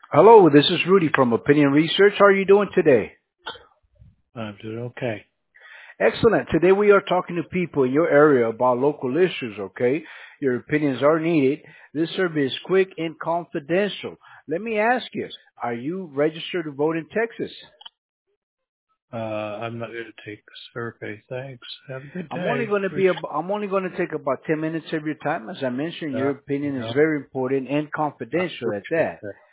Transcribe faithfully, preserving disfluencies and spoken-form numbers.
Hello, this is Rudy from Opinion Research. How are you doing today? I'm doing okay. Excellent. Today we are talking to people in your area about local issues, okay? Your opinions are needed. This survey is quick and confidential. Let me ask you, are you registered to vote in Texas? Uh, I'm not going to take the survey. Thanks. Have a good I'm only day. going to be, Appreciate ab- I'm only going to take about ten minutes of your time. As I mentioned, your that. opinion is Yeah, very important and I confidential at appreciate that. that.